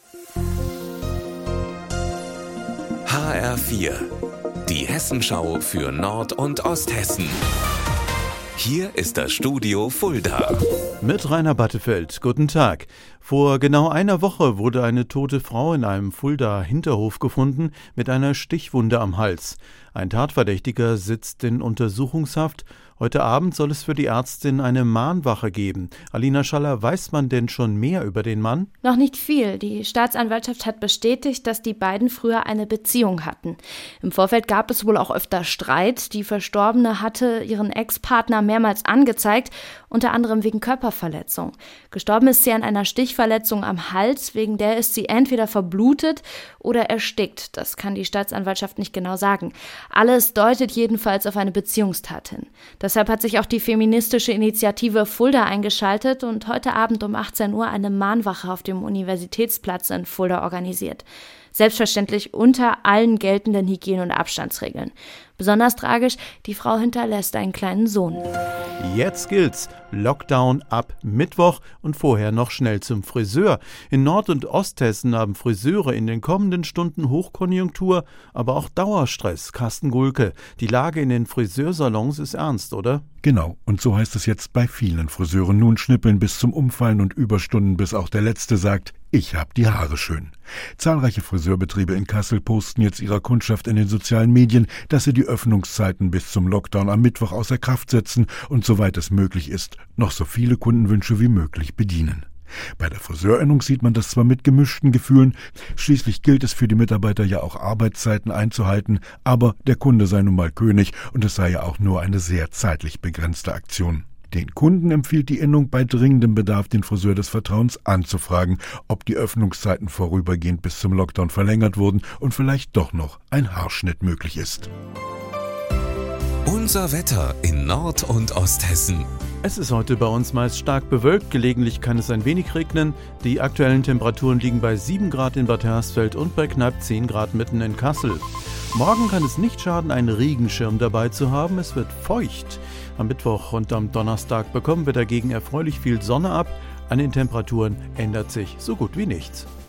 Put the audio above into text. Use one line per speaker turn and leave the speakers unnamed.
HR4, die Hessenschau für Nord- und Osthessen. Hier ist das Studio Fulda.
Mit Rainer Battefeld, guten Tag. Vor genau einer Woche wurde eine tote Frau in einem Fuldaer Hinterhof gefunden mit einer Stichwunde am Hals. Ein Tatverdächtiger sitzt in Untersuchungshaft. Heute Abend soll es für die Ärztin eine Mahnwache geben. Alina Schaller, weiß man denn schon mehr über den Mann?
Noch nicht viel. Die Staatsanwaltschaft hat bestätigt, dass die beiden früher eine Beziehung hatten. Im Vorfeld gab es wohl auch öfter Streit. Die Verstorbene hatte ihren Ex-Partner mehrmals angezeigt, unter anderem wegen Körperverletzung. Gestorben ist sie an einer Stichverletzung am Hals, wegen der ist sie entweder verblutet oder erstickt. Das kann die Staatsanwaltschaft nicht genau sagen. Alles deutet jedenfalls auf eine Beziehungstat hin. Deshalb hat sich auch die feministische Initiative Fulda eingeschaltet und heute Abend um 18 Uhr eine Mahnwache auf dem Universitätsplatz in Fulda organisiert. Selbstverständlich unter allen geltenden Hygiene- und Abstandsregeln. Besonders tragisch, die Frau hinterlässt einen kleinen Sohn.
Jetzt gilt's. Lockdown ab Mittwoch und vorher noch schnell zum Friseur. In Nord- und Osthessen haben Friseure in den kommenden Stunden Hochkonjunktur, aber auch Dauerstress. Carsten Gulke, die Lage in den Friseursalons ist ernst, oder?
Genau, und so heißt es jetzt bei vielen Friseuren. Nun schnippeln bis zum Umfallen und Überstunden, bis auch der Letzte sagt, ich hab die Haare schön. Zahlreiche Friseurbetriebe in Kassel posten jetzt ihrer Kundschaft in den sozialen Medien, dass sie die Öffnungszeiten bis zum Lockdown am Mittwoch außer Kraft setzen und soweit es möglich ist, noch so viele Kundenwünsche wie möglich bedienen. Bei der Friseurinnung sieht man das zwar mit gemischten Gefühlen, schließlich gilt es für die Mitarbeiter ja auch Arbeitszeiten einzuhalten, aber der Kunde sei nun mal König und es sei ja auch nur eine sehr zeitlich begrenzte Aktion. Den Kunden empfiehlt die Innung bei dringendem Bedarf den Friseur des Vertrauens anzufragen, ob die Öffnungszeiten vorübergehend bis zum Lockdown verlängert wurden und vielleicht doch noch ein Haarschnitt möglich ist.
Unser Wetter in Nord- und Osthessen.
Es ist heute bei uns meist stark bewölkt, gelegentlich kann es ein wenig regnen. Die aktuellen Temperaturen liegen bei 7 Grad in Bad Hersfeld und bei knapp 10 Grad mitten in Kassel. Morgen kann es nicht schaden, einen Regenschirm dabei zu haben, es wird feucht. Am Mittwoch und am Donnerstag bekommen wir dagegen erfreulich viel Sonne ab. An den Temperaturen ändert sich so gut wie nichts.